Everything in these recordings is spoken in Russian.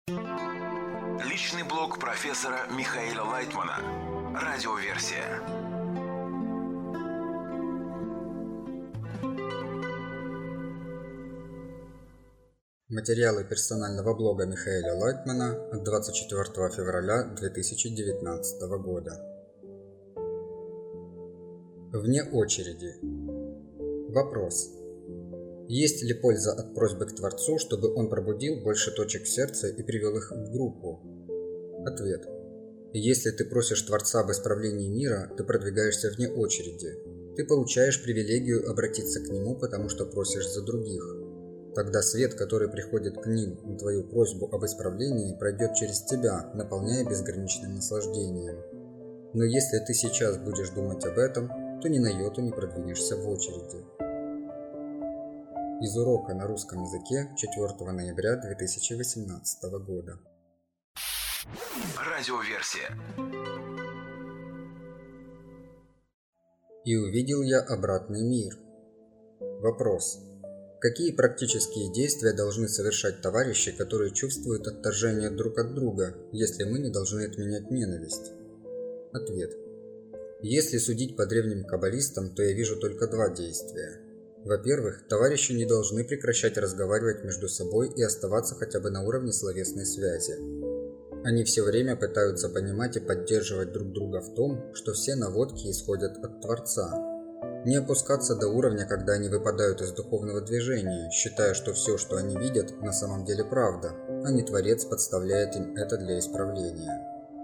Личный блог профессора Михаила Лайтмана. Радиоверсия. Материалы персонального блога Михаила Лайтмана от 24 февраля 2019 года. Вне очереди. Вопрос. Есть ли польза от просьбы к Творцу, чтобы он пробудил больше точек сердца и привел их в группу? Ответ. Если ты просишь Творца об исправлении мира, ты продвигаешься вне очереди. Ты получаешь привилегию обратиться к Нему, потому что просишь за других. Тогда свет, который приходит к ним на твою просьбу об исправлении, пройдет через тебя, наполняя безграничным наслаждением. Но если ты сейчас будешь думать об этом, то ни на йоту не продвинешься в очереди. Из урока на русском языке 4 ноября 2018 года. Радиоверсия. И увидел я обратный мир. Вопрос. Какие практические действия должны совершать товарищи, которые чувствуют отторжение друг от друга, если мы не должны отменять ненависть? Ответ. Если судить по древним каббалистам, то я вижу только два действия. Во-первых, товарищи не должны прекращать разговаривать между собой и оставаться хотя бы на уровне словесной связи. Они все время пытаются понимать и поддерживать друг друга в том, что все наводки исходят от Творца. Не опускаться до уровня, когда они выпадают из духовного движения, считая, что все, что они видят, на самом деле правда, а не Творец подставляет им это для исправления.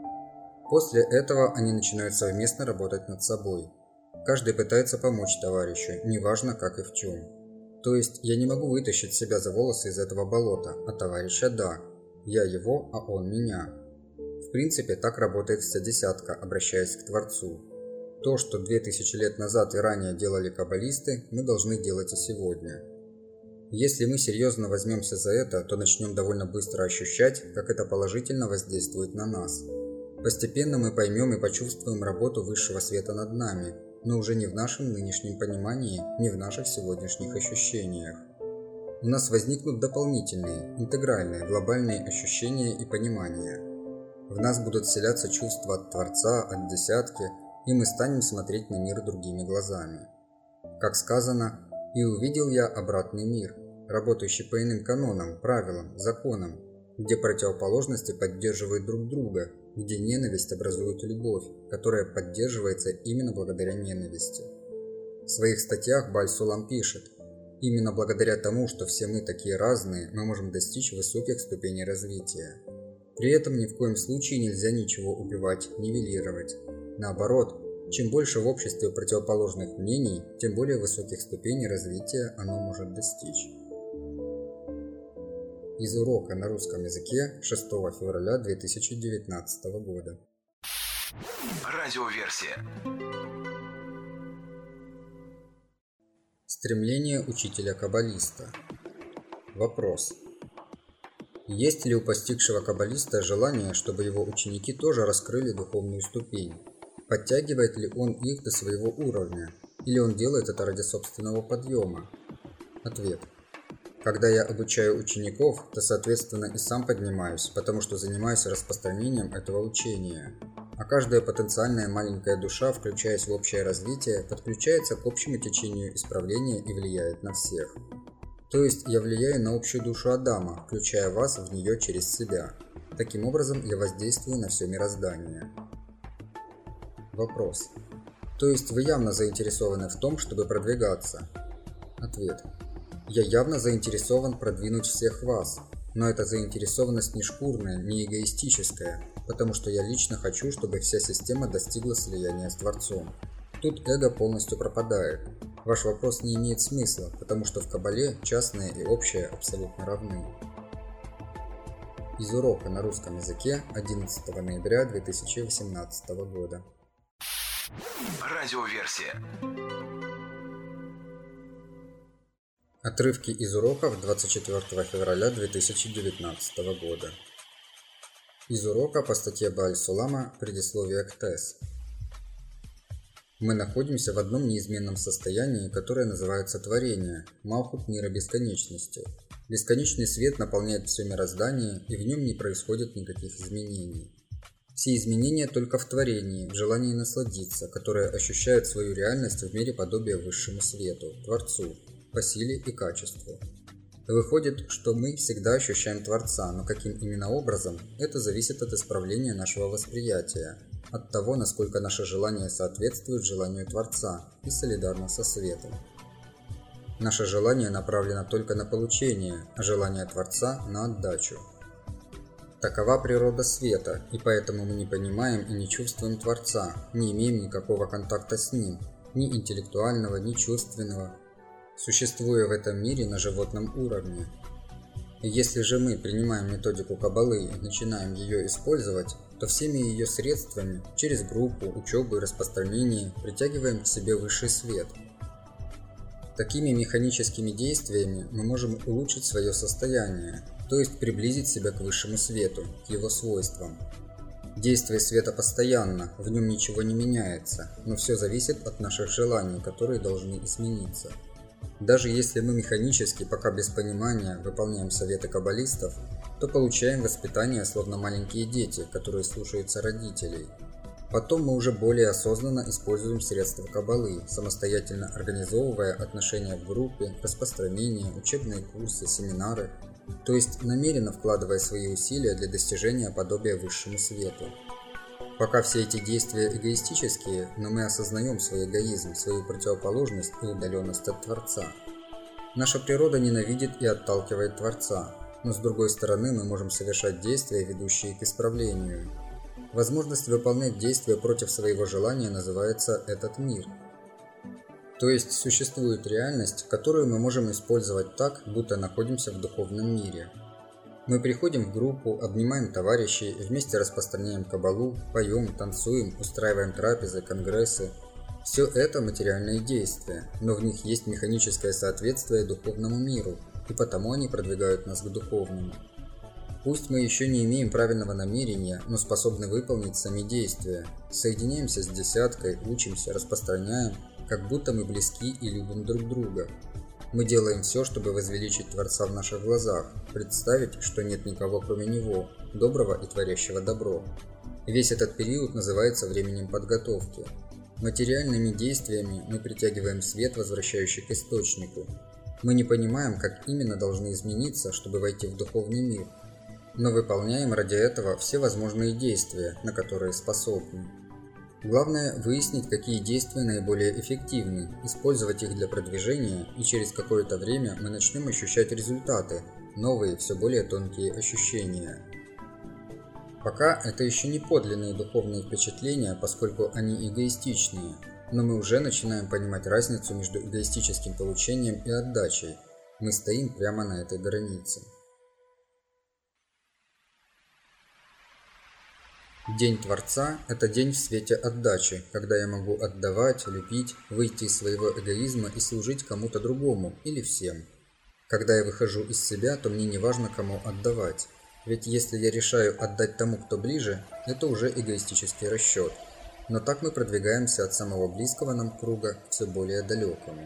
После этого они начинают совместно работать над собой. Каждый пытается помочь товарищу, неважно как и в чем. То есть я не могу вытащить себя за волосы из этого болота, а товарища да. Я его, а он меня. В принципе, так работает вся десятка, обращаясь к Творцу. То, что 2000 лет назад и ранее делали каббалисты, мы должны делать и сегодня. Если мы серьезно возьмемся за это, то начнем довольно быстро ощущать, как это положительно воздействует на нас. Постепенно мы поймем и почувствуем работу высшего света над нами, но уже не в нашем нынешнем понимании, не в наших сегодняшних ощущениях. У нас возникнут дополнительные, интегральные, глобальные ощущения и понимания. В нас будут вселяться чувства от Творца, от десятки, и мы станем смотреть на мир другими глазами. Как сказано, «И увидел я обратный мир», работающий по иным канонам, правилам, законам, где противоположности поддерживают друг друга, где ненависть образует любовь, которая поддерживается именно благодаря ненависти. В своих статьях Бааль-Сулам пишет, именно благодаря тому, что все мы такие разные, мы можем достичь высоких ступеней развития. При этом ни в коем случае нельзя ничего убивать, нивелировать. Наоборот, чем больше в обществе противоположных мнений, тем более высоких ступеней развития оно может достичь. Из урока на русском языке 6 февраля 2019 года. Радиоверсия. Стремление учителя-каббалиста. Вопрос. Есть ли у постигшего каббалиста желание, чтобы его ученики тоже раскрыли духовную ступень? Подтягивает ли он их до своего уровня? Или он делает это ради собственного подъема? Ответ. Когда я обучаю учеников, то, соответственно, и сам поднимаюсь, потому что занимаюсь распространением этого учения. А каждая потенциальная маленькая душа, включаясь в общее развитие, подключается к общему течению исправления и влияет на всех. То есть я влияю на общую душу Адама, включая вас в нее через себя. Таким образом, я воздействую на все мироздание. Вопрос. То есть вы явно заинтересованы в том, чтобы продвигаться? Ответ. Я явно заинтересован продвинуть всех вас, но эта заинтересованность не шкурная, не эгоистическая, потому что я лично хочу, чтобы вся система достигла слияния с Творцом. Тут эго полностью пропадает. Ваш вопрос не имеет смысла, потому что в Каббале частное и общее абсолютно равны. Из урока на русском языке 11 ноября 2018 года. Радиоверсия. Отрывки из уроков 24 февраля 2019 года. Из урока по статье Бааль-Сулама «Предисловие к ТЭС». Мы находимся в одном неизменном состоянии, которое называется творение, Малхут мира бесконечности, Бесконечный свет наполняет все мироздание, и в нем не происходит никаких изменений. Все изменения только в творении, в желании насладиться, которое ощущает свою реальность в мире подобия высшему свету, Творцу, по силе и качеству. Выходит, что мы всегда ощущаем Творца, но каким именно образом, это зависит от исправления нашего восприятия, от того, насколько наше желание соответствует желанию Творца и солидарно со светом. Наше желание направлено только на получение, а желание Творца – на отдачу. Такова природа света, и поэтому мы не понимаем и не чувствуем Творца, не имеем никакого контакта с Ним, ни интеллектуального, ни чувственного, существуя в этом мире на животном уровне. И если же мы принимаем методику Каббалы и начинаем ее использовать, то всеми ее средствами, через группу, учебу и распространение, притягиваем к себе высший свет. Такими механическими действиями мы можем улучшить свое состояние, то есть приблизить себя к высшему свету, к его свойствам. Действие света постоянно, в нем ничего не меняется, но все зависит от наших желаний, которые должны измениться. Даже если мы механически, пока без понимания, выполняем советы каббалистов, то получаем воспитание словно маленькие дети, которые слушаются родителей. Потом мы уже более осознанно используем средства Каббалы, самостоятельно организовывая отношения в группе, распространение, учебные курсы, семинары, то есть намеренно вкладывая свои усилия для достижения подобия высшему свету. Пока все эти действия эгоистические, но мы осознаем свой эгоизм, свою противоположность и удаленность от Творца. Наша природа ненавидит и отталкивает Творца, но с другой стороны мы можем совершать действия, ведущие к исправлению. Возможность выполнять действия против своего желания называется этот мир. То есть существует реальность, которую мы можем использовать так, будто находимся в духовном мире. Мы приходим в группу, обнимаем товарищей, вместе распространяем каббалу, поем, танцуем, устраиваем трапезы, конгрессы. Все это материальные действия, но в них есть механическое соответствие духовному миру, и потому они продвигают нас к духовному. Пусть мы еще не имеем правильного намерения, но способны выполнить сами действия. Соединяемся с десяткой, учимся, распространяем, как будто мы близки и любим друг друга. Мы делаем все, чтобы возвеличить Творца в наших глазах, представить, что нет никого кроме Него, доброго и творящего добро. Весь этот период называется временем подготовки. Материальными действиями мы притягиваем свет, возвращающий к источнику. Мы не понимаем, как именно должны измениться, чтобы войти в духовный мир, но выполняем ради этого все возможные действия, на которые способны. Главное – выяснить, какие действия наиболее эффективны, использовать их для продвижения, и через какое-то время мы начнем ощущать результаты, новые, все более тонкие ощущения. Пока это еще не подлинные духовные впечатления, поскольку они эгоистичные, но мы уже начинаем понимать разницу между эгоистическим получением и отдачей. Мы стоим прямо на этой границе. День Творца – это день в свете отдачи, когда я могу отдавать, любить, выйти из своего эгоизма и служить кому-то другому или всем. Когда я выхожу из себя, то мне не важно, кому отдавать. Ведь если я решаю отдать тому, кто ближе, это уже эгоистический расчет. Но так мы продвигаемся от самого близкого нам круга к все более далекому.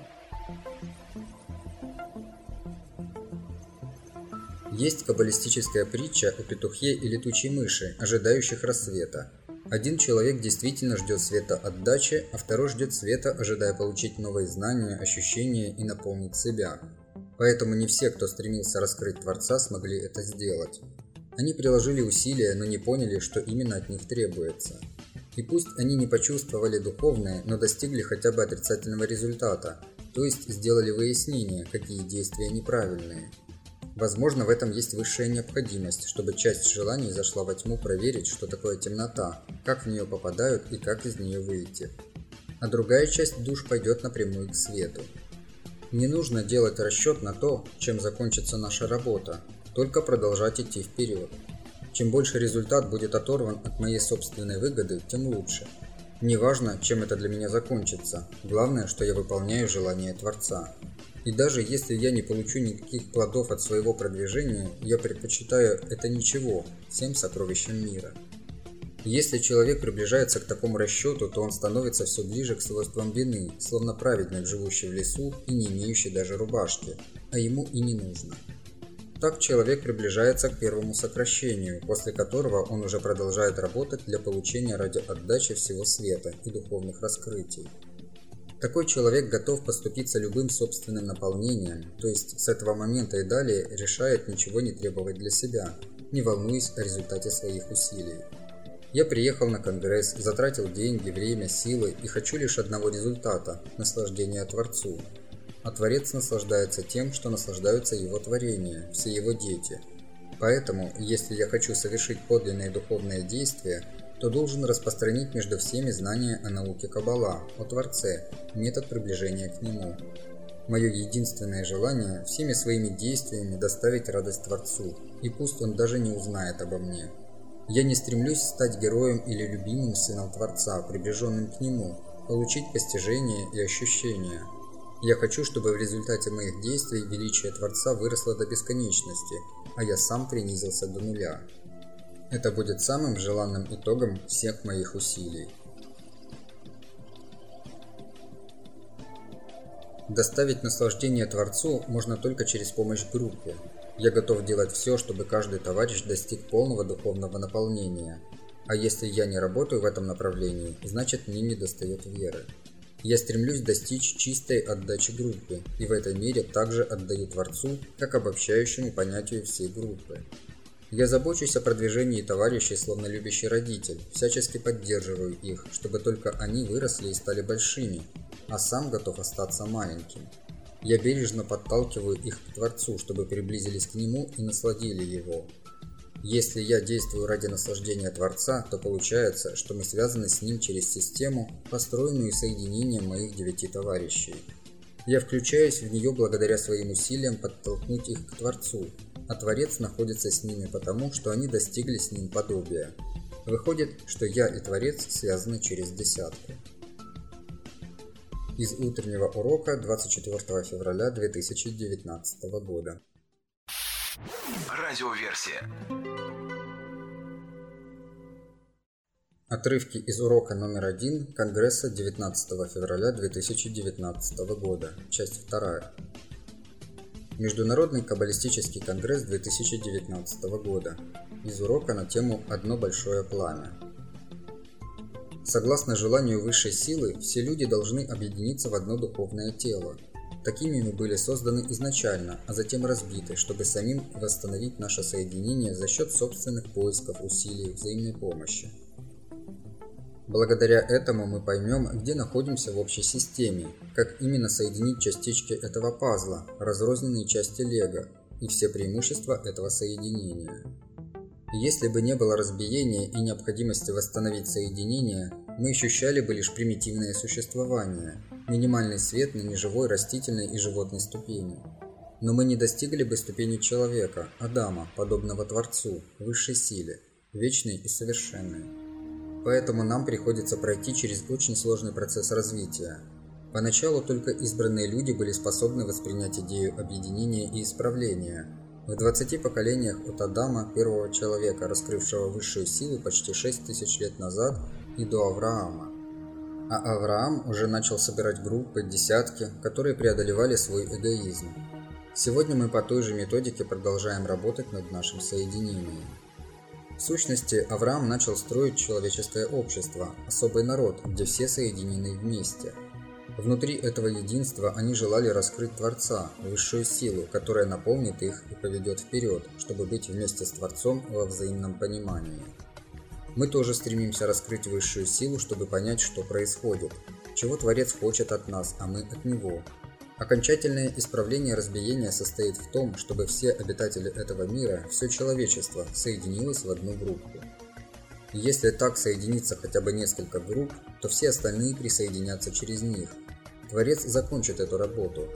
Есть каббалистическая притча о петухе и летучей мыши, ожидающих рассвета. Один человек действительно ждет света отдачи, а второй ждет света, ожидая получить новые знания, ощущения и наполнить себя. Поэтому не все, кто стремился раскрыть Творца, смогли это сделать. Они приложили усилия, но не поняли, что именно от них требуется. И пусть они не почувствовали духовное, но достигли хотя бы отрицательного результата, то есть сделали выяснение, какие действия неправильные. Возможно, в этом есть высшая необходимость, чтобы часть желаний зашла во тьму проверить, что такое темнота, как в нее попадают и как из нее выйти. А другая часть душ пойдет напрямую к свету. Не нужно делать расчет на то, чем закончится наша работа, только продолжать идти вперед. Чем больше результат будет оторван от моей собственной выгоды, тем лучше. Неважно, чем это для меня закончится, главное, что я выполняю желание Творца. И даже если я не получу никаких плодов от своего продвижения, я предпочитаю это ничего всем сокровищам мира. Если человек приближается к такому расчету, то он становится все ближе к свойствам вины, словно праведник, живущий в лесу и не имеющий даже рубашки, а ему и не нужно. Так человек приближается к первому сокращению, после которого он уже продолжает работать для получения ради отдачи всего света и духовных раскрытий. Такой человек готов поступиться любым собственным наполнением, то есть с этого момента и далее решает ничего не требовать для себя, не волнуясь о результате своих усилий. Я приехал на конгресс, затратил деньги, время, силы и хочу лишь одного результата – наслаждения Творцу. А Творец наслаждается тем, что наслаждаются его творения, все его дети. Поэтому, если я хочу совершить подлинное духовное действие, то должен распространить между всеми знания о науке Каббала, о Творце, метод приближения к Нему. Мое единственное желание – всеми своими действиями доставить радость Творцу, и пусть Он даже не узнает обо мне. Я не стремлюсь стать героем или любимым сыном Творца, приближенным к Нему, получить постижение и ощущения. Я хочу, чтобы в результате моих действий величие Творца выросло до бесконечности, а я сам принизился до нуля. Это будет самым желанным итогом всех моих усилий. Доставить наслаждение Творцу можно только через помощь группе. Я готов делать все, чтобы каждый товарищ достиг полного духовного наполнения. А если я не работаю в этом направлении, значит мне недостает веры. Я стремлюсь достичь чистой отдачи группе, и в этой мере также отдаю Творцу, как обобщающему понятию всей группы. Я забочусь о продвижении товарищей, словно любящий родитель, всячески поддерживаю их, чтобы только они выросли и стали большими, а сам готов остаться маленьким. Я бережно подталкиваю их к Творцу, чтобы приблизились к Нему и насладили Его. Если я действую ради наслаждения Творца, то получается, что мы связаны с Ним через систему, построенную соединением моих 9 товарищей. Я включаюсь в нее благодаря своим усилиям подтолкнуть их к Творцу, а Творец находится с ними потому, что они достигли с Ним подобия. Выходит, что я и Творец связаны через десятку. Из утреннего урока 24 февраля 2019 года. Радиоверсия. Отрывки из урока номер 1 Конгресса 19 февраля 2019 года. Часть 2. Международный каббалистический конгресс 2019 года. Из урока на тему «Одно большое пламя». Согласно желанию высшей силы, все люди должны объединиться в одно духовное тело. Такими мы были созданы изначально, а затем разбиты, чтобы самим восстановить наше соединение за счет собственных поисков, усилий, взаимной помощи. Благодаря этому мы поймем, где находимся в общей системе, как именно соединить частички этого пазла, разрозненные части лего, и все преимущества этого соединения. Если бы не было разбиения и необходимости восстановить соединение, мы ощущали бы лишь примитивное существование, минимальный свет на неживой растительной и животной ступени. Но мы не достигли бы ступени человека, Адама, подобного Творцу, высшей силе, вечной и совершенной. Поэтому нам приходится пройти через очень сложный процесс развития. Поначалу только избранные люди были способны воспринять идею объединения и исправления. В 20 поколениях от Адама, первого человека, раскрывшего высшую силу почти 6000 лет назад, и до Авраама. А Авраам уже начал собирать группы, десятки, которые преодолевали свой эгоизм. Сегодня мы по той же методике продолжаем работать над нашим соединением. В сущности, Авраам начал строить человеческое общество, особый народ, где все соединены вместе. Внутри этого единства они желали раскрыть Творца, высшую силу, которая наполнит их и поведет вперед, чтобы быть вместе с Творцом во взаимном понимании. Мы тоже стремимся раскрыть высшую силу, чтобы понять, что происходит, чего Творец хочет от нас, а мы от Него. Окончательное исправление разбиения состоит в том, чтобы все обитатели этого мира, все человечество, соединилось в одну группу. Если так соединится хотя бы несколько групп, то все остальные присоединятся через них. Творец закончит эту работу.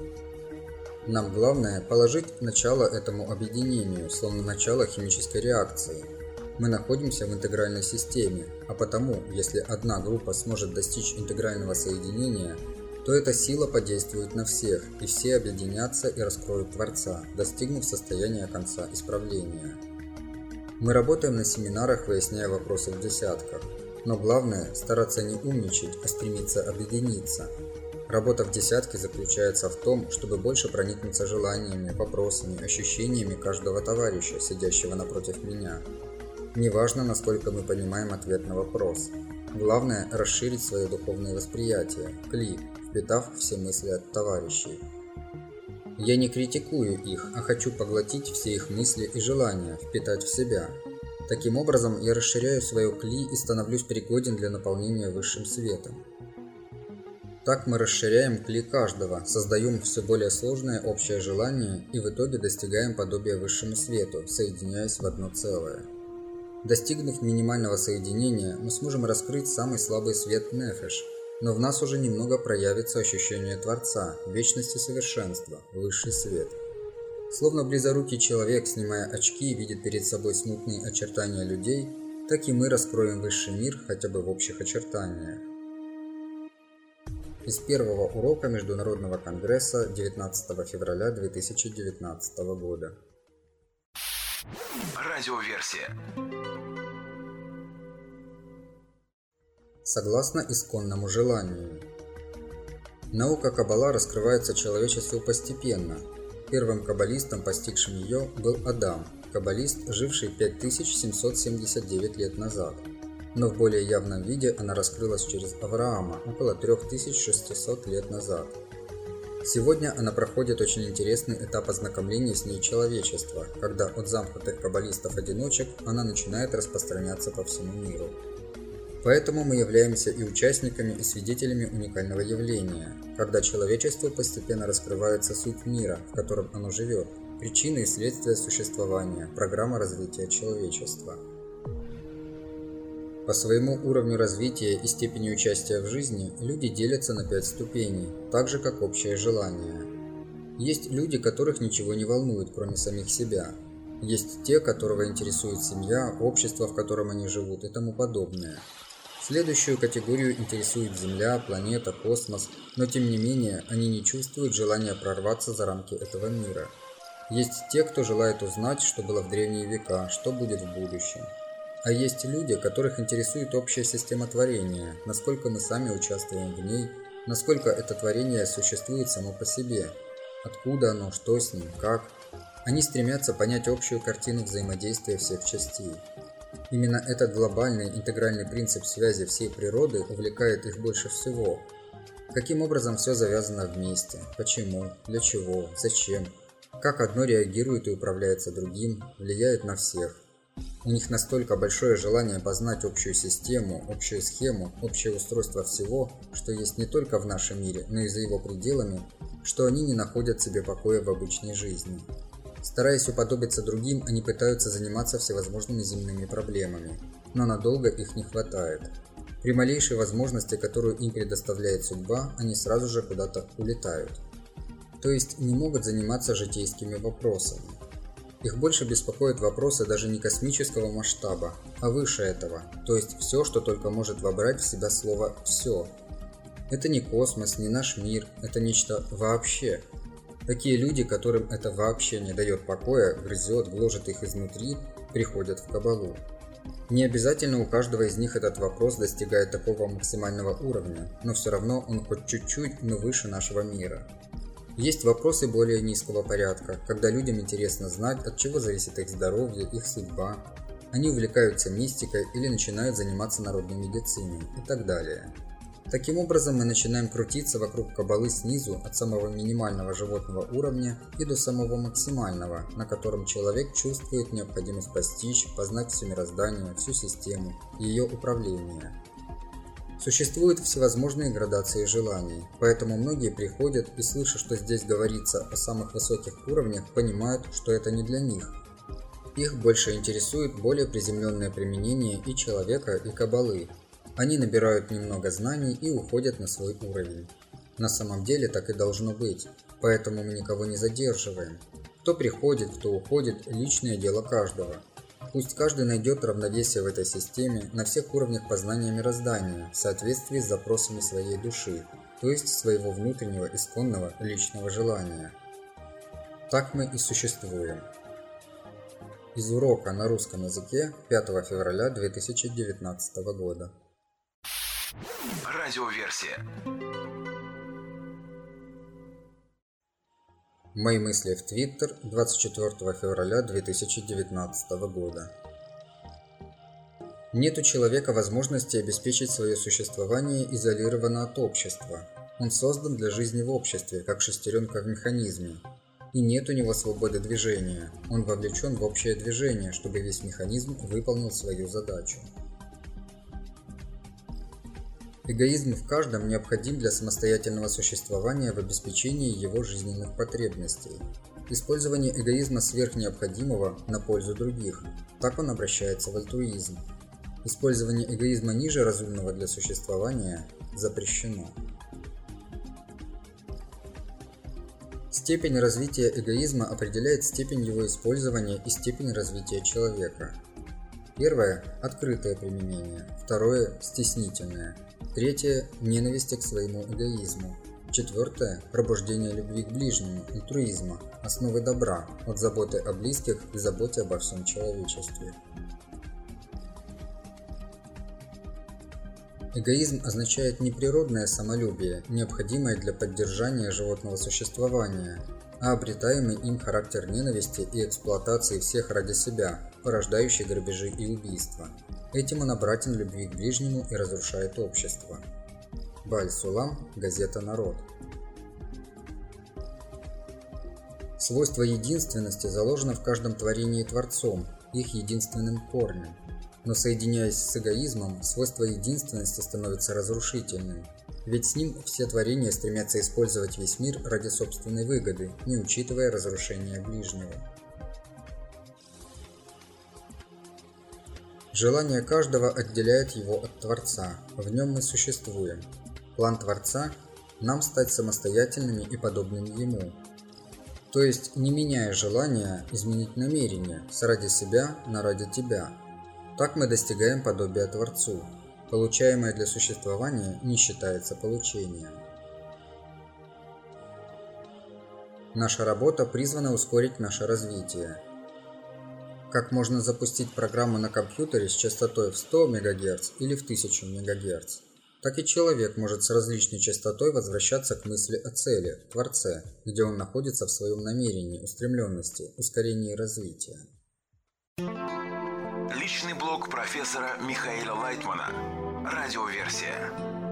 Нам главное положить начало этому объединению, словно начало химической реакции. Мы находимся в интегральной системе, а потому, если одна группа сможет достичь интегрального соединения, то эта сила подействует на всех, и все объединятся и раскроют Творца, достигнув состояния конца исправления. Мы работаем на семинарах, выясняя вопросы в десятках, но главное – стараться не умничать, а стремиться объединиться. Работа в десятке заключается в том, чтобы больше проникнуться желаниями, вопросами, ощущениями каждого товарища, сидящего напротив меня. Неважно, насколько мы понимаем ответ на вопрос. Главное – расширить свое духовное восприятие, впитав все мысли от товарищей. Я не критикую их, а хочу поглотить все их мысли и желания, впитать в себя. Таким образом, я расширяю свое и становлюсь пригоден для наполнения высшим светом. Так мы расширяем каждого, создаем все более сложное общее желание и в итоге достигаем подобия высшему свету, соединяясь в одно целое. Достигнув минимального соединения, мы сможем раскрыть самый слабый свет нефеш, но в нас уже немного проявится ощущение Творца, вечности совершенства, высший свет. Словно близорукий человек, снимая очки, видит перед собой смутные очертания людей, так и мы раскроем высший мир хотя бы в общих очертаниях. Из первого урока Международного конгресса 19 февраля 2019 года. Радиоверсия. Согласно исконному желанию. Наука Каббала раскрывается человечеству постепенно. Первым каббалистом, постигшим ее, был Адам, каббалист, живший 5779 лет назад. Но в более явном виде она раскрылась через Авраама около 3600 лет назад. Сегодня она проходит очень интересный этап ознакомления с ней человечества, когда от замкнутых каббалистов-одиночек она начинает распространяться по всему миру. Поэтому мы являемся и участниками, и свидетелями уникального явления, когда человечеству постепенно раскрывается суть мира, в котором оно живет, причины и следствия существования, программа развития человечества. По своему уровню развития и степени участия в жизни люди делятся на 5 ступеней, так же как общее желание. Есть люди, которых ничего не волнует, кроме самих себя. Есть те, которого интересует семья, общество, в котором они живут и тому подобное. Следующую категорию интересует Земля, планета, космос, но тем не менее они не чувствуют желания прорваться за рамки этого мира. Есть те, кто желает узнать, что было в древние века, что будет в будущем. А есть люди, которых интересует общая система творения, насколько мы сами участвуем в ней, насколько это творение существует само по себе, откуда оно, что с ним, как. Они стремятся понять общую картину взаимодействия всех частей. Именно этот глобальный интегральный принцип связи всей природы увлекает их больше всего. Каким образом все завязано вместе, почему, для чего, зачем, как одно реагирует и управляется другим, влияет на всех. У них настолько большое желание познать общую систему, общую схему, общее устройство всего, что есть не только в нашем мире, но и за его пределами, что они не находят себе покоя в обычной жизни. Стараясь уподобиться другим, они пытаются заниматься всевозможными земными проблемами, но надолго их не хватает. При малейшей возможности, которую им предоставляет судьба, они сразу же куда-то улетают. То есть не могут заниматься житейскими вопросами. Их больше беспокоят вопросы даже не космического масштаба, а выше этого, то есть все, что только может вобрать в себя слово «все». Это не космос, не наш мир, это нечто вообще. Такие люди, которым это вообще не дает покоя, грызет, гложет их изнутри, приходят в Каббалу. Не обязательно у каждого из них этот вопрос достигает такого максимального уровня, но все равно он хоть чуть-чуть, но выше нашего мира. Есть вопросы более низкого порядка, когда людям интересно знать, от чего зависит их здоровье, их судьба. Они увлекаются мистикой или начинают заниматься народной медициной и так далее. Таким образом, мы начинаем крутиться вокруг Каббалы снизу, от самого минимального животного уровня и до самого максимального, на котором человек чувствует необходимость постичь, познать все мироздание, всю систему, ее управление. Существуют всевозможные градации желаний, поэтому многие приходят и, слыша, что здесь говорится о самых высоких уровнях, понимают, что это не для них. Их больше интересует более приземленное применение и человека, и Каббалы. Они набирают немного знаний и уходят на свой уровень. На самом деле так и должно быть, поэтому мы никого не задерживаем. Кто приходит, кто уходит – личное дело каждого. Пусть каждый найдет равновесие в этой системе на всех уровнях познания мироздания в соответствии с запросами своей души, то есть своего внутреннего исконного личного желания. Так мы и существуем. Из урока на русском языке 5 февраля 2019 года. Радиоверсия. Мои мысли в Твиттер 24 февраля 2019 года. Нет у человека возможности обеспечить свое существование изолированно от общества. Он создан для жизни в обществе, как шестеренка в механизме. И нет у него свободы движения. Он вовлечен в общее движение, чтобы весь механизм выполнил свою задачу. Эгоизм в каждом необходим для самостоятельного существования в обеспечении его жизненных потребностей. Использование эгоизма сверх необходимого на пользу других. Так он обращается в альтруизм. Использование эгоизма ниже разумного для существования запрещено. Степень развития эгоизма определяет степень его использования и степень развития человека. Первое – открытое применение, второе – стеснительное, третье – ненависть к своему эгоизму, четвертое – пробуждение любви к ближнему, альтруизма, основы добра, от заботы о близких к заботе обо всем человечестве. Эгоизм означает не природное самолюбие, необходимое для поддержания животного существования, а обретаемый им характер ненависти и эксплуатации всех ради себя, порождающий грабежи и убийства. Этим он обратен любви к ближнему и разрушает общество. Баль-Сулам, газета «Народ». Свойство единственности заложено в каждом творении Творцом, их единственным корнем. Но соединяясь с эгоизмом, свойство единственности становится разрушительным. Ведь с ним все творения стремятся использовать весь мир ради собственной выгоды, не учитывая разрушение ближнего. Желание каждого отделяет его от Творца, в нем мы существуем. План Творца – нам стать самостоятельными и подобными Ему. То есть, не меняя желания, изменить намерение, с ради себя на ради тебя. Так мы достигаем подобия Творцу. Получаемое для существования не считается получением. Наша работа призвана ускорить наше развитие. Как можно запустить программу на компьютере с частотой в 100 МГц или в 1000 МГц, так и человек может с различной частотой возвращаться к мысли о цели, Творце, где он находится в своем намерении, устремленности, ускорении развития. Личный блог профессора Михаила Лайтмана. Радиоверсия.